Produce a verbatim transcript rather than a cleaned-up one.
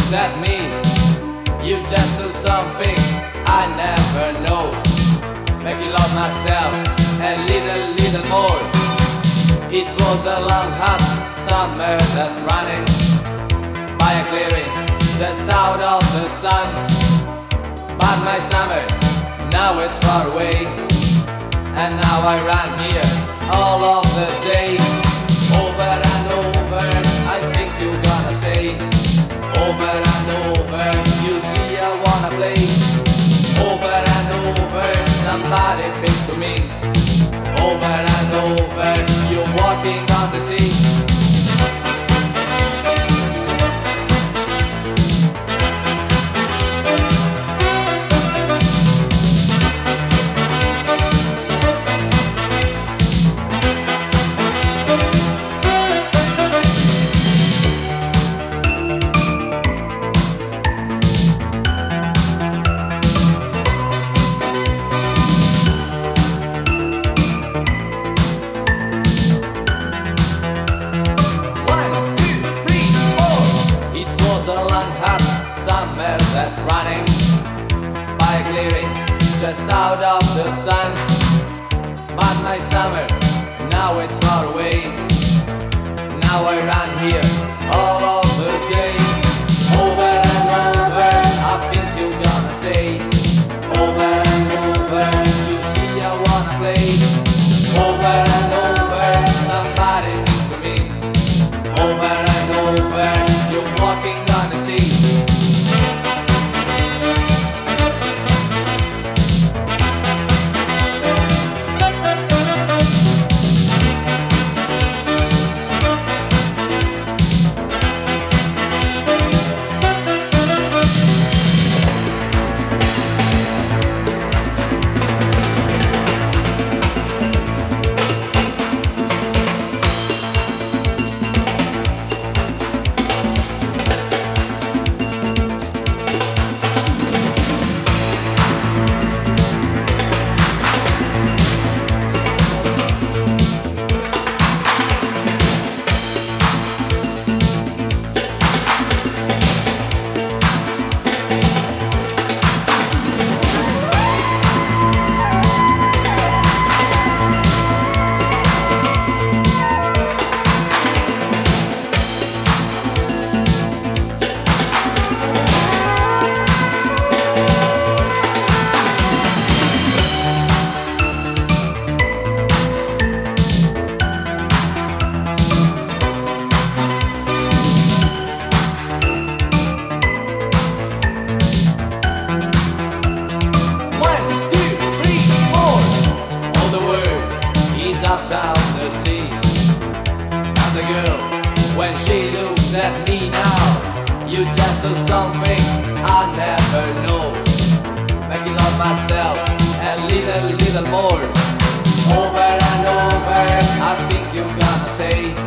looks at me, you just do something I never know. Make me love myself a little, little more. It was a long hot summer that running by a clearing just out of the sun. But my summer, now it's far away, and now I run here all of the day. Over and over, I think you're gonna say, over and over, you see I wanna play. Over and over, somebody thinks to me. Over and over, you're walking on the sea. Summer that running by a clearing just out of the sun. But my summer, now it's far away. Now I run here all of the day. Over and over, I think you're gonna say, over and over, you see I wanna play. Over and over, somebody thinks to me. Over and over, you're walking on the sea. Down the sea, and the girl, when she looks at me now, you just do something I never know. Making love myself a little, little more. Over and over, I think you're gonna say,